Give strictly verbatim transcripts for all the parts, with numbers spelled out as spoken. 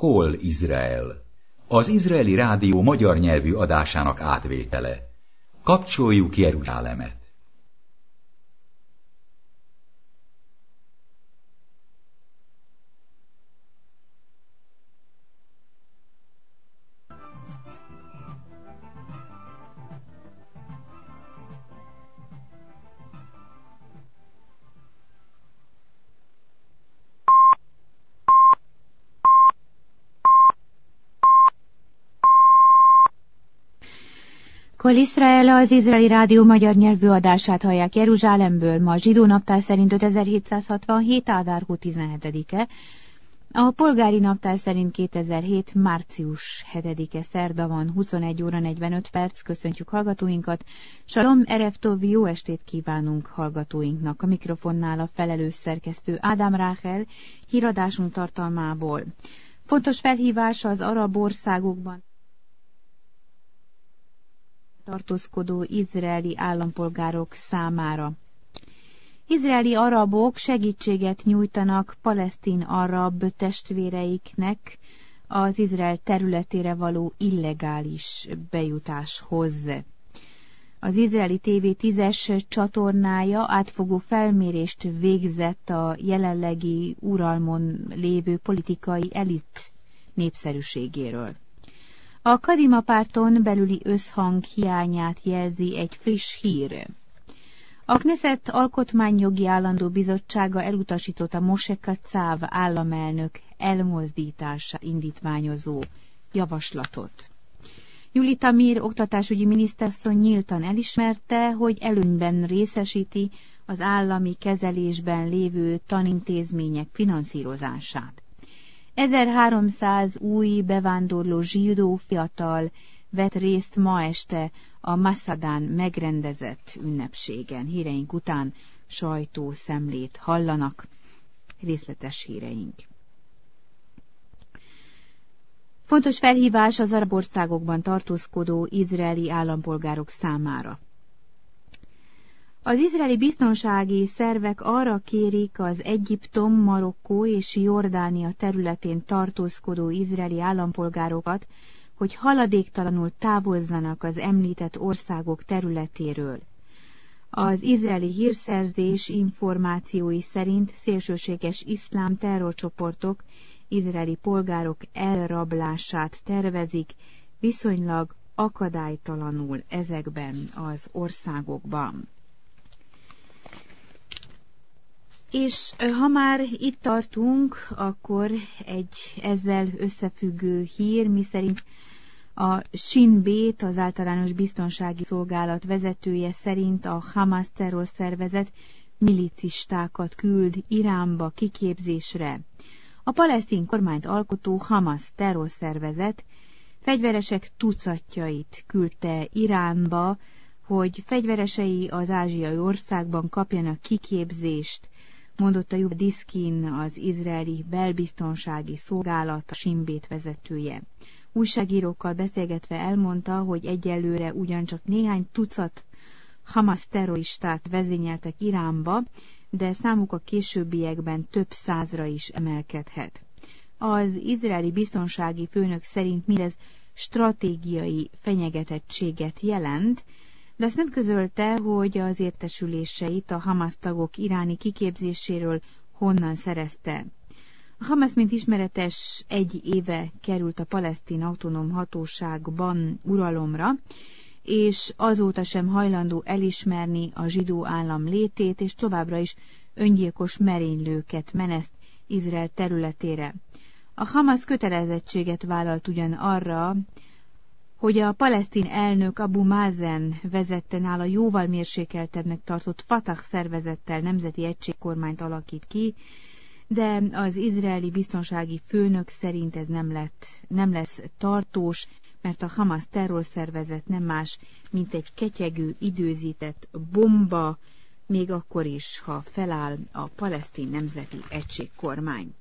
Kol Izrael, az izraeli rádió magyar nyelvű adásának átvétele. Kapcsoljuk Jeruzsálemet! Kol Izrael, az izraeli rádió magyar nyelvű adását hallják Jeruzsálemből. Ma a zsidó naptár szerint ötezer-hétszázhatvanhét. Ádár hó tizenhetedike, a polgári naptár szerint kétezer-hét. március hetedike, szerda van, huszonegy óra negyvenöt perc. Köszöntjük hallgatóinkat. Salom, erev tov, jó estét kívánunk hallgatóinknak. A mikrofonnál a felelős szerkesztő Ádám Ráhel, híradásunk tartalmából. Fontos felhívás az arab országokban tartózkodó izraeli állampolgárok számára. Izraeli arabok segítséget nyújtanak palesztin arab testvéreiknek az Izrael területére való illegális bejutáshoz. Az izraeli té vé tízes csatornája átfogó felmérést végzett a jelenlegi uralmon lévő politikai elit népszerűségéről. A Kadima párton belüli összhang hiányát jelzi egy friss hír. A Knesset Alkotmányjogi Állandó Bizottsága elutasította Moshe Katsav államelnök elmozdítása indítványozó javaslatot. Juli Tamir oktatásügyi miniszterasszony nyíltan elismerte, hogy előnyben részesíti az állami kezelésben lévő tanintézmények finanszírozását. ezerháromszáz új bevándorló zsidó fiatal vett részt ma este a Masadán megrendezett ünnepségen. Híreink után sajtószemlét hallanak, részletes híreink. Fontos felhívás az arab országokban tartózkodó izraeli állampolgárok számára. Az izraeli biztonsági szervek arra kérik az Egyiptom, Marokkó és Jordánia területén tartózkodó izraeli állampolgárokat, hogy haladéktalanul távozzanak az említett országok területéről. Az izraeli hírszerzés információi szerint szélsőséges iszlám terrorcsoportok izraeli polgárok elrablását tervezik viszonylag akadálytalanul ezekben az országokban. És ha már itt tartunk, akkor egy ezzel összefüggő hír, miszerint a Shin Bet, az általános biztonsági szolgálat vezetője szerint a Hamas terrorszervezet milicistákat küld Iránba kiképzésre. A palesztin kormányt alkotó Hamas terrorszervezet fegyveresek tucatjait küldte Iránba, hogy fegyveresei az ázsiai országban kapjanak kiképzést, mondotta Yuval Diskin, az izraeli belbiztonsági szolgálat a Shin Bet vezetője. Újságírókkal beszélgetve elmondta, hogy egyelőre ugyancsak néhány tucat Hamas terroristát vezényeltek Iránba, de számuk a későbbiekben több százra is emelkedhet. Az izraeli biztonsági főnök szerint mindez stratégiai fenyegetettséget jelent, de azt nem közölte, hogy az értesüléseit a Hamas tagok iráni kiképzéséről honnan szerezte. A Hamas, mint ismeretes, egy éve került a palesztin autonóm hatóságban uralomra, és azóta sem hajlandó elismerni a zsidó állam létét, és továbbra is öngyilkos merénylőket meneszt Izrael területére. A Hamas kötelezettséget vállalt ugyan arra, hogy a palesztin elnök Abu Mazen vezette nála jóval mérsékeltebbnek tartott Fatah szervezettel nemzeti egységkormányt alakít ki, de az izraeli biztonsági főnök szerint ez nem, lett, nem lesz tartós, mert a Hamas terrorszervezet nem más, mint egy ketyegő, időzített bomba, még akkor is, ha feláll a palesztin nemzeti egységkormány.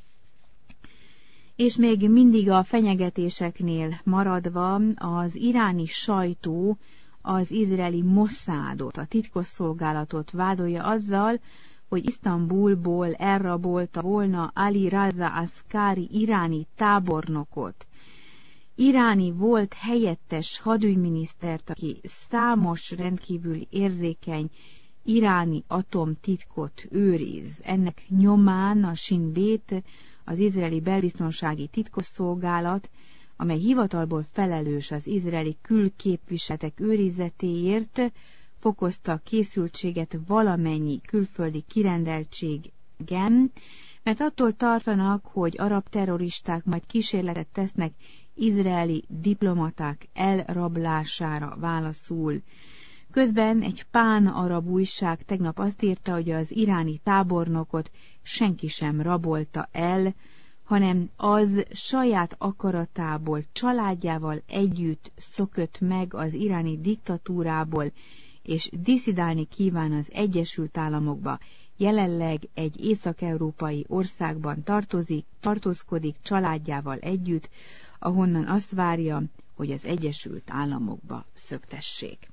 És még mindig a fenyegetéseknél maradva, az iráni sajtó az izraeli Mossadot, a titkosszolgálatot vádolja azzal, hogy Isztambulból elrabolta volna Ali Raza Aszkári iráni tábornokot, iráni volt helyettes hadügyminisztert, aki számos rendkívül érzékeny iráni atomtitkot őriz. Ennek nyomán a Shin Bet, az izraeli belbiztonsági titkosszolgálat, amely hivatalból felelős az izraeli külképviseletek őrizetéért, fokozta a készültséget valamennyi külföldi kirendeltségen, mert attól tartanak, hogy arab terroristák majd kísérletet tesznek izraeli diplomaták elrablására válaszul. Közben egy pán-arab újság tegnap azt írta, hogy az iráni tábornokot senki sem rabolta el, hanem az saját akaratából, családjával együtt szökött meg az iráni diktatúrából, és diszidálni kíván az Egyesült Államokba. Jelenleg egy észak-európai országban tartozik, tartózkodik családjával együtt, ahonnan azt várja, hogy az Egyesült Államokba szöktessék.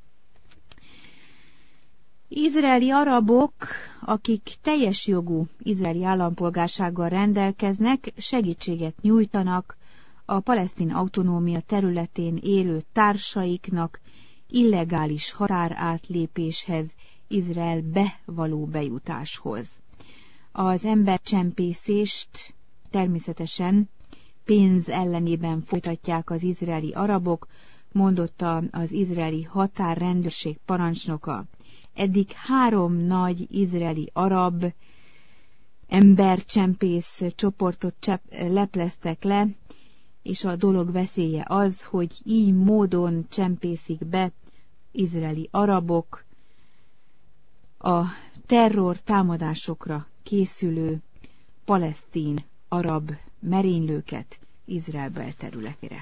Izraeli arabok, akik teljes jogú izraeli állampolgársággal rendelkeznek, segítséget nyújtanak a palesztin autonómia területén élő társaiknak illegális határátlépéshez, Izraelbe való bejutáshoz. Az embercsempészést természetesen pénz ellenében folytatják az izraeli arabok, mondotta az izraeli határrendőrség parancsnoka. Eddig három nagy izraeli arab embercsempész csoportot csepp, lepleztek le, és a dolog veszélye az, hogy így módon csempészik be izraeli arabok a terror támadásokra készülő palesztin arab merénylőket Izrael belterületére.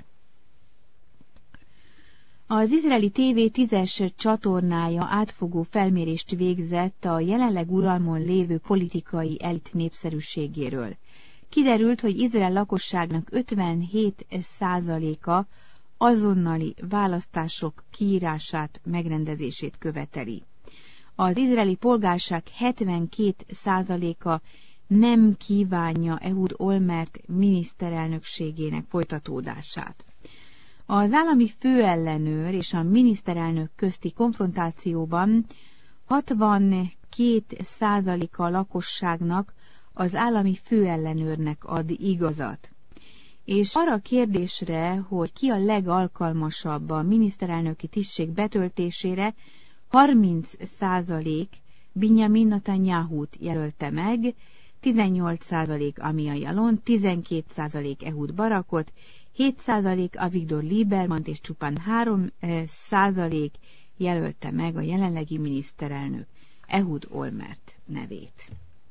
Az izraeli té vé tízes csatornája átfogó felmérést végzett a jelenleg uralmon lévő politikai elit népszerűségéről. Kiderült, hogy Izrael lakosságnak ötvenhét százaléka azonnali választások kiírását, megrendezését követeli. Az izraeli polgárság hetvenkét százaléka nem kívánja Ehud Olmert miniszterelnökségének folytatódását. Az állami főellenőr és a miniszterelnök közti konfrontációban hatvankét százaléka a lakosságnak az állami főellenőrnek ad igazat. És arra a kérdésre, hogy ki a legalkalmasabb a miniszterelnöki tisztség betöltésére, harminc százalék Binyamin Netanyahut jelölte meg, tizennyolc százalék Amia Yalon, tizenkét százalék Ehud Barakot, hét százalék Avigdor Liebermant és csupán három százalék jelölte meg a jelenlegi miniszterelnök Ehud Olmert nevét.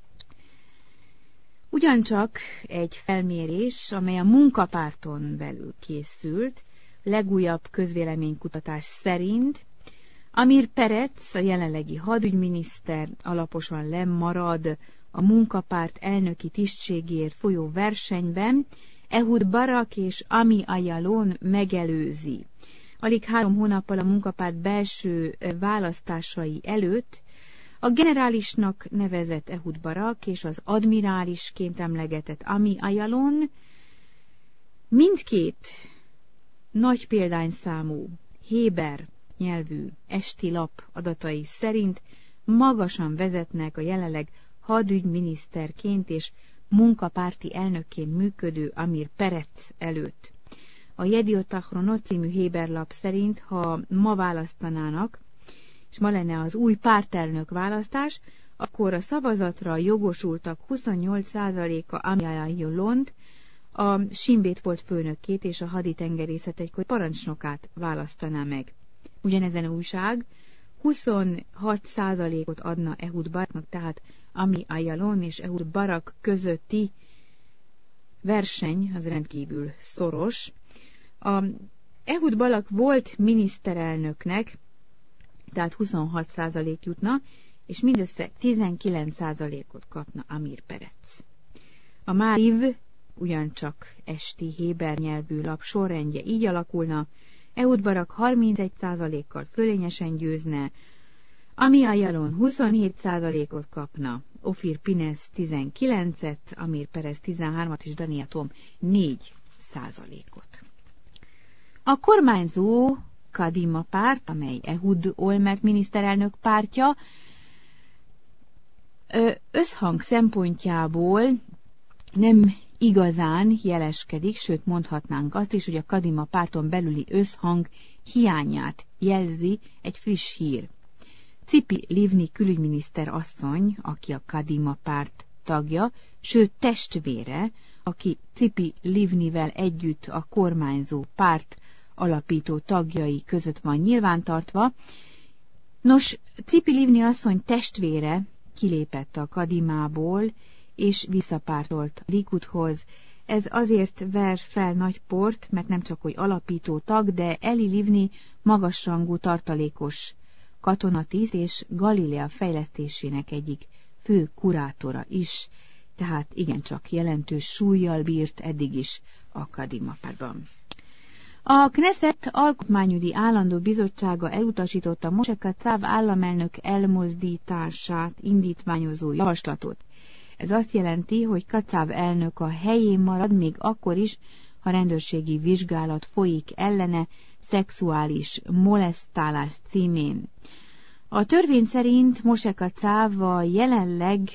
Ugyancsak egy felmérés, amely a munkapárton belül készült, legújabb közvéleménykutatás szerint Amir Peretz, a jelenlegi hadügyminiszter alaposan lemarad a munkapárt elnöki tisztségért folyó versenyben, Ehud Barak és Ami Ayalon megelőzi. Alig három hónappal a munkapárt belső választásai előtt a generálisnak nevezett Ehud Barak és az admirálisként emlegetett Ami Ayalon mindkét nagy példányszámú héber nyelvű esti lap adatai szerint magasan vezetnek a jelenleg hadügyminiszterként és munkapárti elnökként működő Amir Peretz előtt. A Yediot Ahronot című héberlap szerint, ha ma választanának, és ma lenne az új pártelnök választás, akkor a szavazatra jogosultak huszonnyolc százaléka Ami Ayalont, a Shin Bet volt főnökét és a haditengerészet egykori parancsnokát választaná meg. Ugyanezen újság huszonhat százalékot adna Ehud Baraknak, tehát Ami Ayalon és Ehud Barak közötti verseny az rendkívül szoros. A Ehud Barak volt miniszterelnöknek, tehát huszonhat százalék jutna, és mindössze tizenkilenc százalékot kapna Amir Peretz. A Máriv ugyancsak esti héber nyelvű lap sorrendje így alakulna: Ehud Barak harmincegy százalékkal fölényesen győzne, Ami Ayalon huszonhét százalékot kapna, Ofir Pinez tizenkilencet, Amir Perez tizenhármat és Dani Atom négy százalékot. A kormányzó Kadima párt, amely Ehud Olmert miniszterelnök pártja, összhang szempontjából nem igazán jeleskedik, sőt mondhatnánk azt is, hogy a Kadima párton belüli összhang hiányát jelzi egy friss hír. Tzipi Livni külügyminiszter asszony, aki a Kadima párt tagja, sőt testvére, aki Tzipi Livnivel együtt a kormányzó párt alapító tagjai között van nyilvántartva. Nos, Tzipi Livni asszony testvére kilépett a Kadimából, és visszapártolt Likudhoz. Ez azért ver fel nagy port, mert nem csak hogy alapító tag, de Eli Livni magasrangú tartalékos katonatiszt és Galilea fejlesztésének egyik fő kurátora is, tehát igencsak jelentős súllyal bírt eddig is a Kadima pártban. A Knesset Alkotmányügyi Állandó Bizottsága elutasította Moshe Katsav államelnök elmozdítását indítványozó javaslatot. Ez azt jelenti, hogy Katsav elnök a helyén marad még akkor is, ha rendőrségi vizsgálat folyik ellene szexuális molesztálás címén. A törvény szerint Moshe Katsav a jelenleg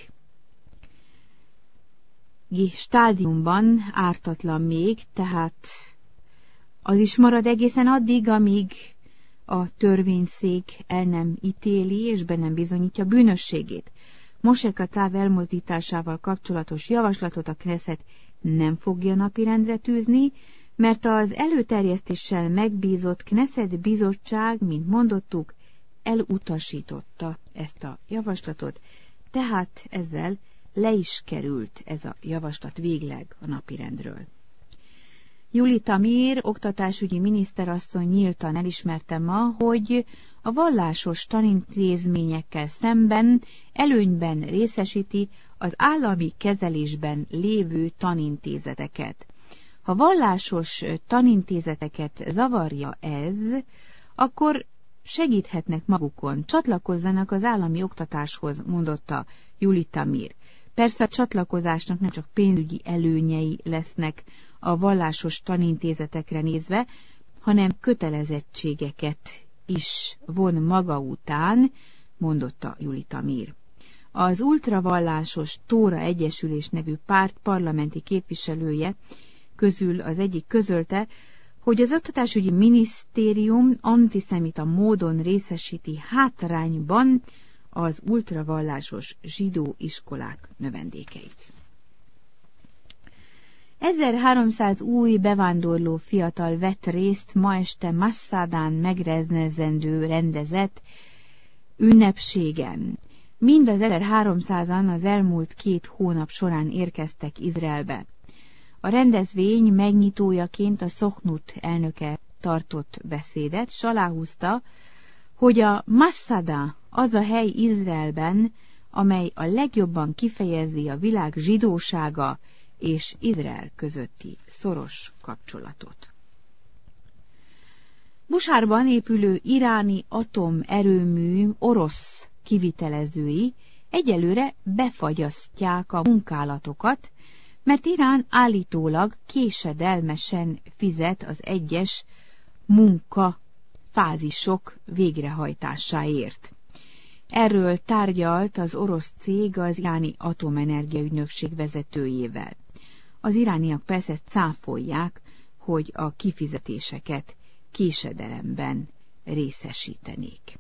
stádiumban ártatlan még, tehát az is marad egészen addig, amíg a törvényszék el nem ítéli és be nem bizonyítja bűnösségét. Moshe Katsav elmozdításával kapcsolatos javaslatot a Knesset nem fogja napirendre tűzni, mert az előterjesztéssel megbízott Knesset bizottság, mint mondottuk, elutasította ezt a javaslatot, tehát ezzel le is került ez a javaslat végleg a napirendről. Juli Tamir, oktatásügyi miniszterasszony nyíltan elismerte ma, hogy a vallásos tanintézményekkel szemben előnyben részesíti az állami kezelésben lévő tanintézeteket. Ha vallásos tanintézeteket zavarja ez, akkor segíthetnek magukon, csatlakozzanak az állami oktatáshoz, mondotta Juli Tamir. Persze a csatlakozásnak nem csak pénzügyi előnyei lesznek a vallásos tanintézetekre nézve, hanem kötelezettségeket is von maga után, mondotta Juli Tamir. Az ultravallásos Tóra Egyesülés nevű párt parlamenti képviselője közül az egyik közölte, hogy az oktatásügyi minisztérium antiszemita módon részesíti hátrányban az ultravallásos zsidó iskolák növendékeit. ezerháromszáz új bevándorló fiatal vett részt ma este Massadán megrendezendő rendezett ünnepségen. Mind az ezerháromszázan az elmúlt két hónap során érkeztek Izraelbe. A rendezvény megnyitójaként a Szochnut elnöke tartott beszédet, s aláhúzta, hogy a Massada az a hely Izraelben, amely a legjobban kifejezi a világ zsidósága és Izrael közötti szoros kapcsolatot. Busárban épülő iráni atomerőmű orosz kivitelezői egyelőre befagyasztják a munkálatokat, mert Irán állítólag késedelmesen fizet az egyes munka fázisok végrehajtásáért. Erről tárgyalt az orosz cég az iráni atomenergiaügynökség vezetőjével. Az irániak persze cáfolják, hogy a kifizetéseket késedelemben részesítenék.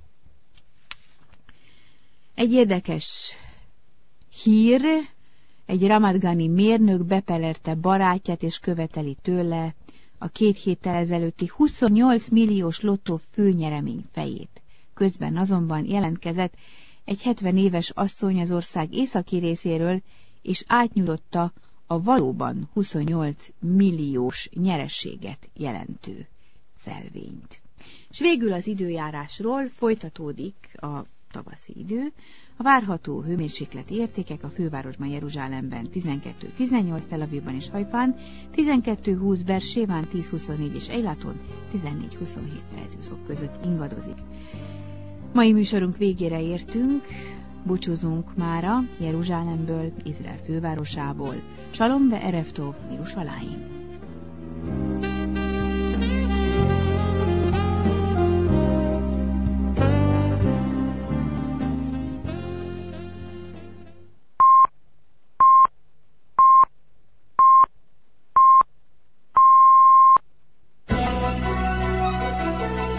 Egy érdekes hír, egy ramadgani mérnök bepelerte barátját és követeli tőle a két héttel ezelőtti huszonnyolc milliós lottó főnyeremény fejét. Közben azonban jelentkezett egy hetven éves asszony az ország északi részéről, és átnyújtotta a valóban huszonnyolc milliós nyereséget jelentő szelvényt. És végül az időjárásról folytatódik a tavaszi idő. A várható hőmérsékleti értékek a fővárosban, Jeruzsálemben tizenkettő tizennyolc, Tel Avivban és Hajfán, tizenkettő húsz, Beerséván tíz huszonnégy és Eilaton tizennégy huszonhét Celsiusok között ingadozik. Mai műsorunk végére értünk. búcsúzunk mára Jeruzsálemből, Izrael fővárosából. Salom be erev tov, Jeruzsálem.